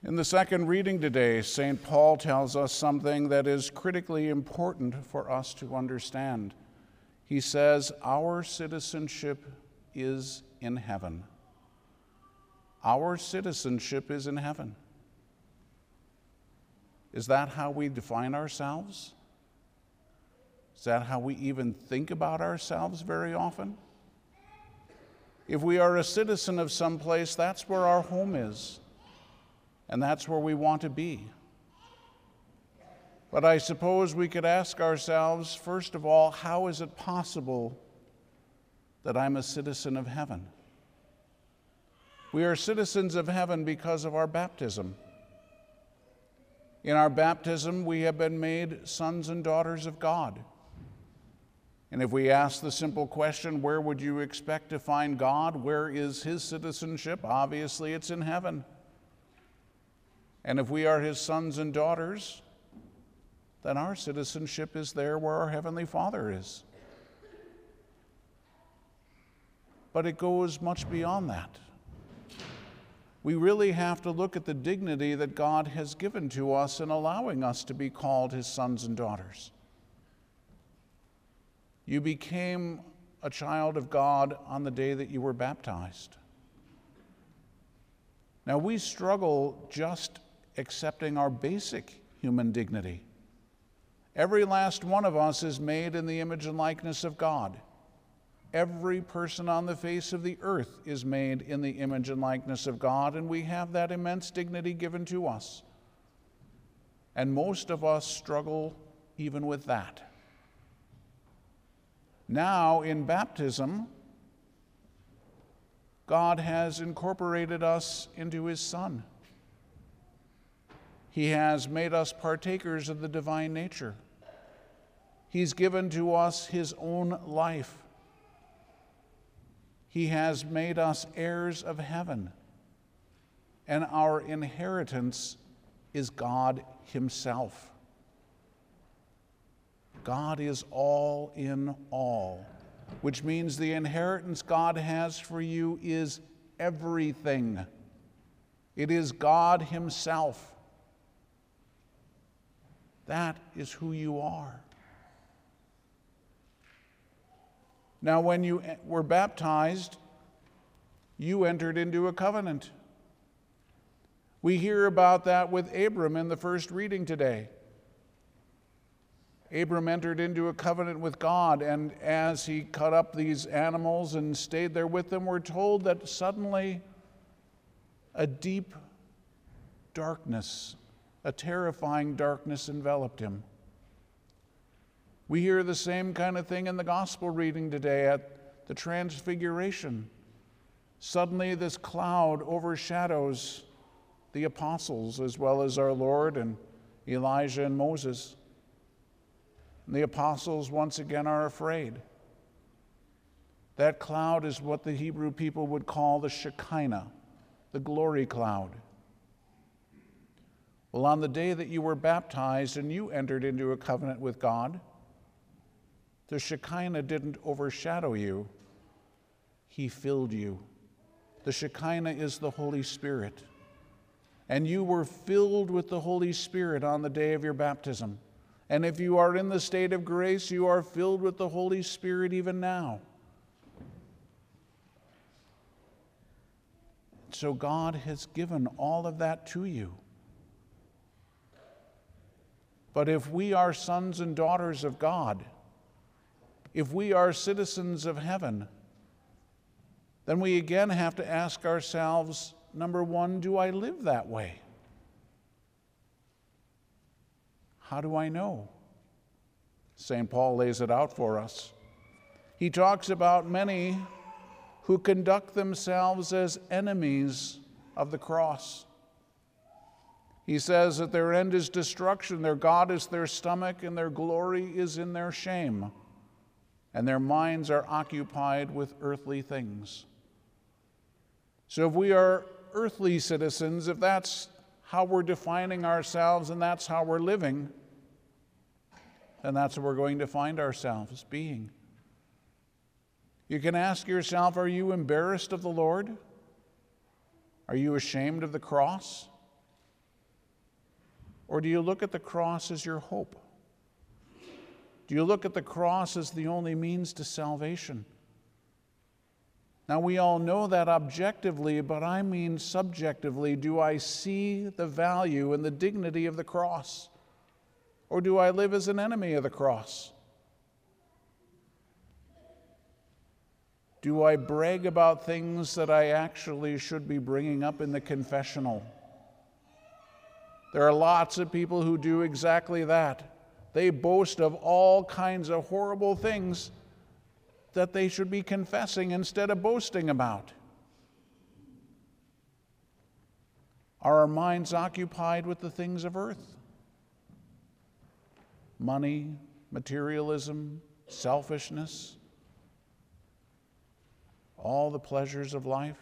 In the second reading today, St. Paul tells us something that is critically important for us to understand. He says, our citizenship is in heaven. Our citizenship is in heaven. Is that how we define ourselves? Is that how we even think about ourselves very often? If we are a citizen of some place, that's where our home is. And that's where we want to be. But I suppose we could ask ourselves, first of all, how is it possible that I'm a citizen of heaven? We are citizens of heaven because of our baptism. In our baptism, we have been made sons and daughters of God. And if we ask the simple question, where would you expect to find God? Where is his citizenship? Obviously, it's in heaven. And if we are his sons and daughters, then our citizenship is there where our Heavenly Father is. But it goes much beyond that. We really have to look at the dignity that God has given to us in allowing us to be called his sons and daughters. You became a child of God on the day that you were baptized. Now, we struggle just accepting our basic human dignity. Every last one of us is made in the image and likeness of God. Every person on the face of the earth is made in the image and likeness of God, and we have that immense dignity given to us. And most of us struggle even with that. Now, in baptism, God has incorporated us into his Son. He has made us partakers of the divine nature. He's given to us his own life. He has made us heirs of heaven. And our inheritance is God himself. God is all in all, which means the inheritance God has for you is everything. It is God himself. That is who you are. Now, when you were baptized, you entered into a covenant. We hear about that with Abram in the first reading today. Abram entered into a covenant with God, and as he cut up these animals and stayed there with them, we're told that suddenly a deep darkness, a terrifying darkness enveloped him. We hear the same kind of thing in the gospel reading today at the Transfiguration. Suddenly this cloud overshadows the apostles as well as our Lord and Elijah and Moses. And the apostles once again are afraid. That cloud is what the Hebrew people would call the Shekinah, the glory cloud. Well, on the day that you were baptized and you entered into a covenant with God, the Shekinah didn't overshadow you. He filled you. The Shekinah is the Holy Spirit. And you were filled with the Holy Spirit on the day of your baptism. And if you are in the state of grace, you are filled with the Holy Spirit even now. So God has given all of that to you. But if we are sons and daughters of God, if we are citizens of heaven, then we again have to ask ourselves, number one, do I live that way? How do I know? St. Paul lays it out for us. He talks about many who conduct themselves as enemies of the cross. He says that their end is destruction, their God is their stomach, and their glory is in their shame, and their minds are occupied with earthly things. So if we are earthly citizens, if that's how we're defining ourselves and that's how we're living, then that's what we're going to find ourselves being. You can ask yourself, are you embarrassed of the Lord? Are you ashamed of the cross? Or do you look at the cross as your hope? Do you look at the cross as the only means to salvation? Now, we all know that objectively, but I mean subjectively. Do I see the value and the dignity of the cross? Or do I live as an enemy of the cross? Do I brag about things that I actually should be bringing up in the confessional? There are lots of people who do exactly that. They boast of all kinds of horrible things that they should be confessing instead of boasting about. Are our minds occupied with the things of earth? Money, materialism, selfishness, all the pleasures of life?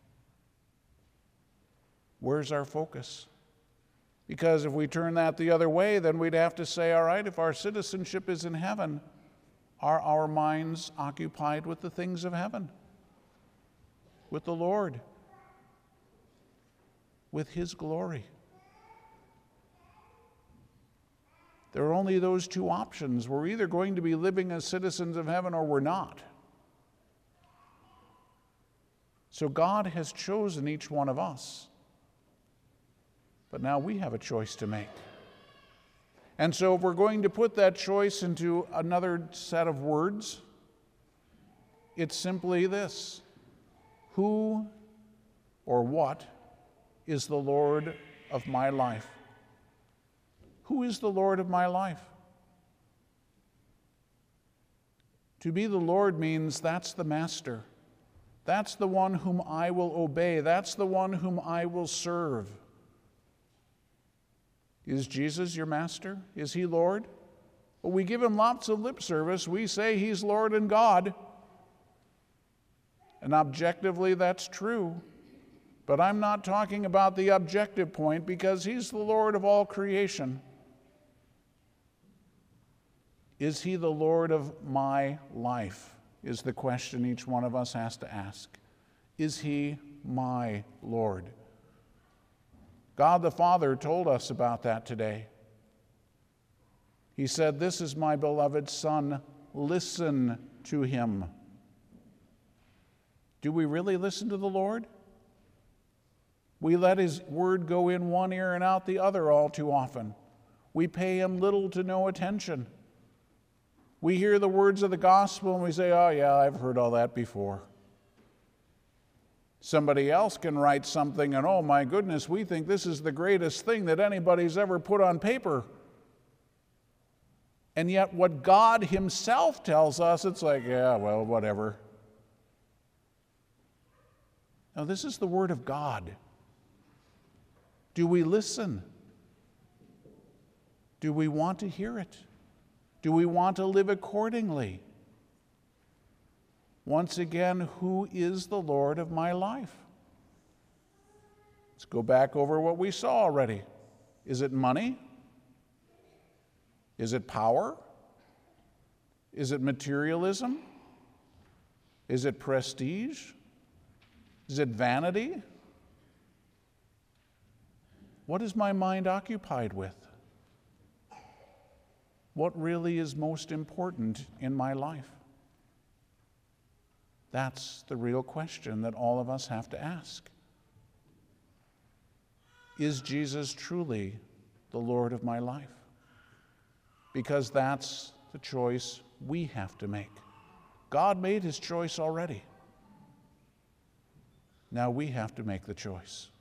Where's our focus? Because if we turn that the other way, then we'd have to say, all right, if our citizenship is in heaven, are our minds occupied with the things of heaven? With the Lord? With His glory? There are only those two options. We're either going to be living as citizens of heaven or we're not. So God has chosen each one of us. But now we have a choice to make. And so if we're going to put that choice into another set of words, it's simply this: who or what is the Lord of my life? Who is the Lord of my life? To be the Lord means that's the master. That's the one whom I will obey. That's the one whom I will serve. Is Jesus your master? Is He Lord? Well, we give Him lots of lip service. We say He's Lord and God. And objectively, that's true. But I'm not talking about the objective point, because He's the Lord of all creation. Is He the Lord of my life? Is the question each one of us has to ask. Is He my Lord? God the Father told us about that today. He said, "This is my beloved Son, listen to Him." Do we really listen to the Lord? We let His word go in one ear and out the other all too often. We pay Him little to no attention. We hear the words of the gospel and we say, "Oh yeah, I've heard all that before." Somebody else can write something and, oh my goodness, we think this is the greatest thing that anybody's ever put on paper. And yet what God Himself tells us, it's like, yeah, well, whatever. Now, this is the Word of God. Do we listen? Do we want to hear it? Do we want to live accordingly? Once again, who is the Lord of my life? Let's go back over what we saw already. Is it money? Is it power? Is it materialism? Is it prestige? Is it vanity? What is my mind occupied with? What really is most important in my life? That's the real question that all of us have to ask. Is Jesus truly the Lord of my life? Because that's the choice we have to make. God made His choice already. Now we have to make the choice.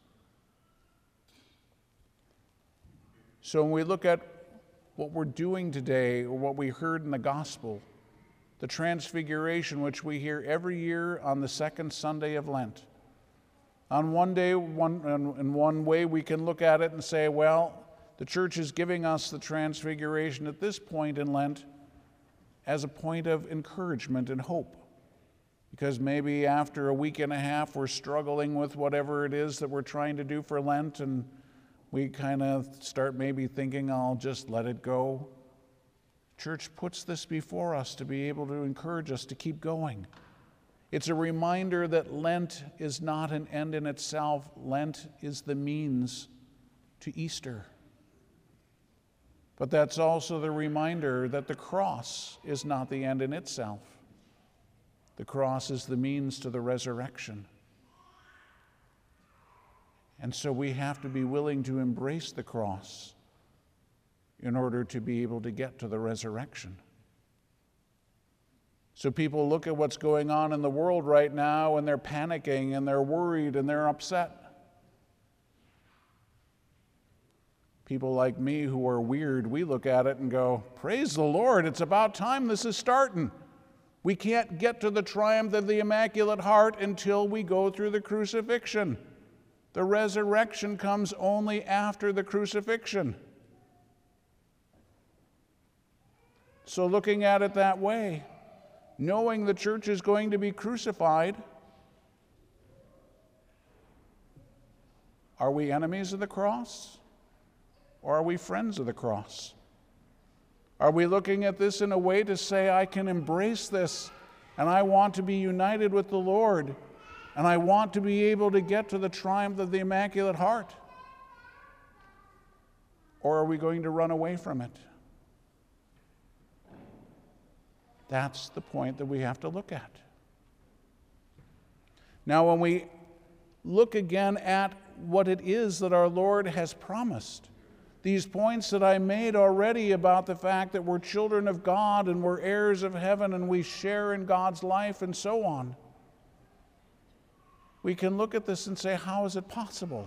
So when we look at what we're doing today, or what we heard in the gospel, the Transfiguration, which we hear every year on the second Sunday of Lent. On one day, in one way, we can look at it and say, well, the church is giving us the Transfiguration at this point in Lent as a point of encouragement and hope. Because maybe after a week and a half, we're struggling with whatever it is that we're trying to do for Lent, and we kind of start maybe thinking, I'll just let it go. Church puts this before us to be able to encourage us to keep going. It's a reminder that Lent is not an end in itself. Lent is the means to Easter. But that's also the reminder that the cross is not the end in itself. The cross is the means to the resurrection. And so we have to be willing to embrace the cross in order to be able to get to the resurrection. So people look at what's going on in the world right now and they're panicking and they're worried and they're upset. People like me who are weird, we look at it and go, praise the Lord, it's about time this is starting. We can't get to the triumph of the Immaculate Heart until we go through the crucifixion. The resurrection comes only after the crucifixion. So looking at it that way, knowing the church is going to be crucified, are we enemies of the cross? Or are we friends of the cross? Are we looking at this in a way to say, I can embrace this, and I want to be united with the Lord, and I want to be able to get to the triumph of the Immaculate Heart? Or are we going to run away from it? That's the point that we have to look at. Now, when we look again at what it is that our Lord has promised, these points that I made already about the fact that we're children of God and we're heirs of heaven and we share in God's life and so on, we can look at this and say, how is it possible?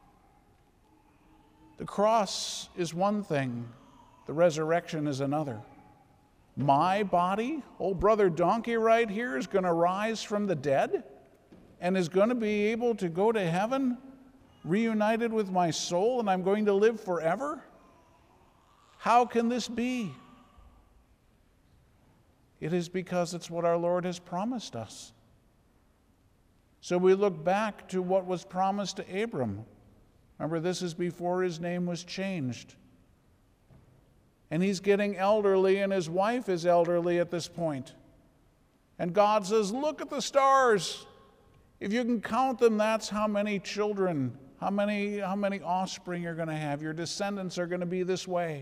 The cross is one thing, the resurrection is another. My body, old brother Donkey right here, is going to rise from the dead and is going to be able to go to heaven reunited with my soul, and I'm going to live forever? How can this be? It is because it's what our Lord has promised us. So we look back to what was promised to Abram. Remember, this is before his name was changed. And he's getting elderly, and his wife is elderly at this point. And God says, look at the stars. If you can count them, that's how many children, how many offspring you're going to have. Your descendants are going to be this way.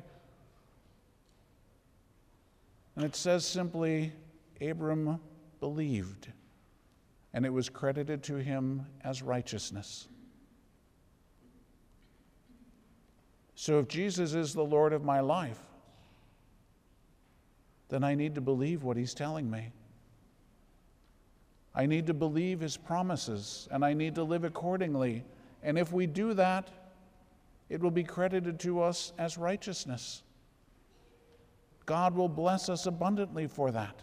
And it says simply, Abram believed, and it was credited to him as righteousness. So if Jesus is the Lord of my life, then I need to believe what he's telling me. I need to believe his promises, and I need to live accordingly. And if we do that, it will be credited to us as righteousness. God will bless us abundantly for that.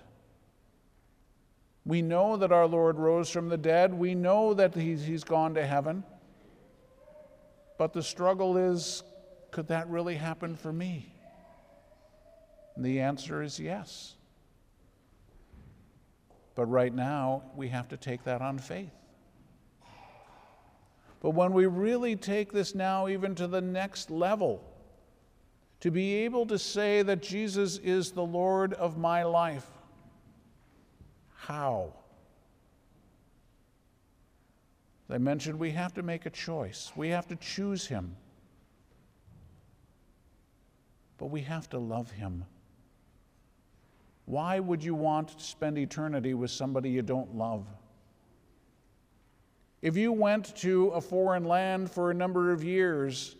We know that our Lord rose from the dead. We know that he's gone to heaven. But the struggle is, could that really happen for me? And the answer is yes. But right now, we have to take that on faith. But when we really take this now even to the next level, to be able to say that Jesus is the Lord of my life, how? As I mentioned, we have to make a choice. We have to choose him. But we have to love him. Why would you want to spend eternity with somebody you don't love? If you went to a foreign land for a number of years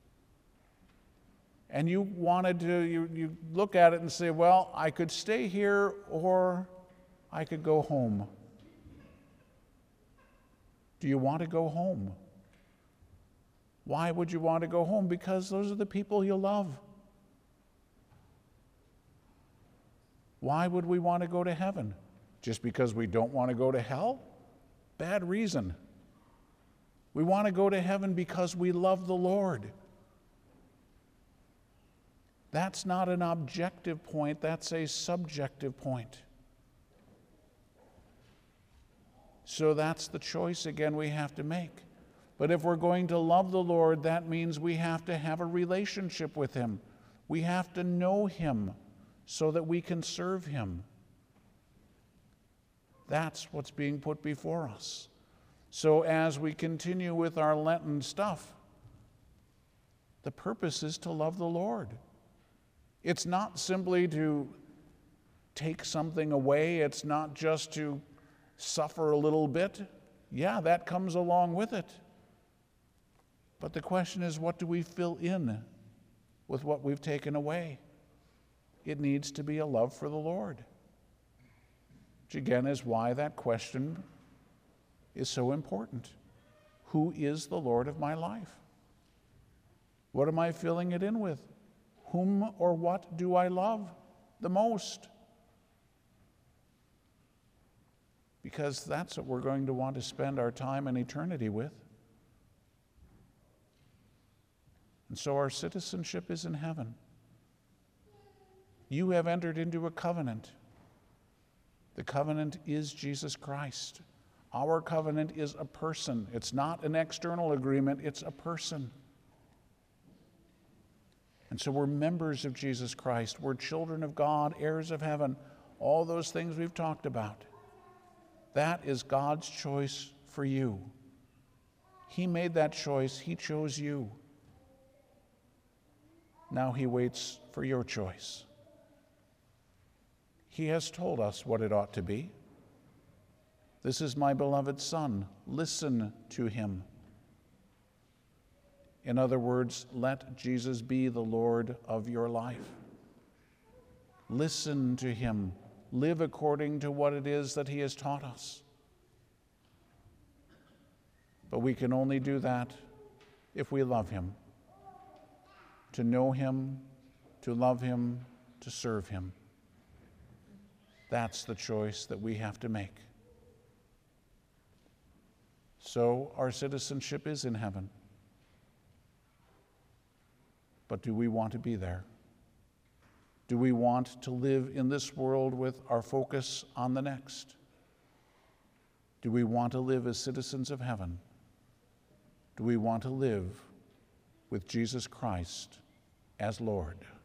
and you wanted to, you look at it and say, well, I could stay here or I could go home. Do you want to go home? Why would you want to go home? Because those are the people you love. Why would we want to go to heaven? Just because we don't want to go to hell? Bad reason. We want to go to heaven because we love the Lord. That's not an objective point, that's a subjective point. So that's the choice again we have to make. But if we're going to love the Lord, that means we have to have a relationship with him. We have to know him so that we can serve him. That's what's being put before us. So as we continue with our Lenten stuff, the purpose is to love the Lord. It's not simply to take something away. It's not just to suffer a little bit. Yeah, that comes along with it. But the question is, what do we fill in with what we've taken away? It needs to be a love for the Lord. Which again is why that question is so important. Who is the Lord of my life? What am I filling it in with? Whom or what do I love the most? Because that's what we're going to want to spend our time and eternity with. And so our citizenship is in heaven. You have entered into a covenant. The covenant is Jesus Christ. Our covenant is a person. It's not an external agreement, it's a person. And so we're members of Jesus Christ. We're children of God, heirs of heaven, all those things we've talked about. That is God's choice for you. He made that choice. He chose you. Now he waits for your choice. He has told us what it ought to be. This is my beloved Son. Listen to him. In other words, let Jesus be the Lord of your life. Listen to him. Live according to what it is that he has taught us. But we can only do that if we love him. To know him, to love him, to serve him. That's the choice that we have to make. So our citizenship is in heaven. But do we want to be there? Do we want to live in this world with our focus on the next? Do we want to live as citizens of heaven? Do we want to live with Jesus Christ as Lord?